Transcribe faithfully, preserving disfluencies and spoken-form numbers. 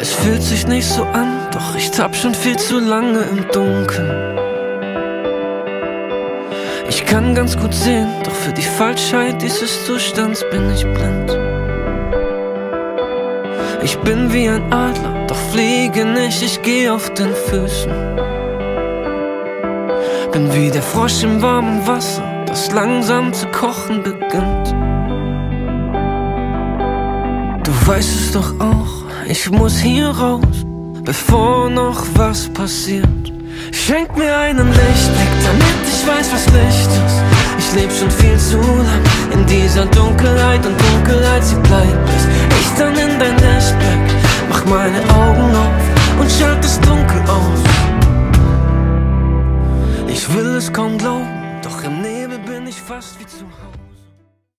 Es fühlt sich nicht so an, doch ich tapp schon viel zu lange im Dunkeln. Ich kann ganz gut sehen, doch für die Falschheit dieses Zustands bin ich blind. Ich bin wie ein Adler, doch fliege nicht, ich geh auf den Füßen. Bin wie der Frosch im warmen Wasser, das langsam zu kochen beginnt. Du weißt es doch auch, ich muss hier raus, bevor noch was passiert. Schenk mir einen Lichtblick, damit ich weiß, was Licht ist. Ich leb schon viel zu lang in dieser Dunkelheit, und Dunkelheit, sie bleibt, bis ich dann in dein Licht blick. Mach meine Augen auf und schalt das Dunkel aus. Ich will es kaum glauben, doch im Nebel bin ich fast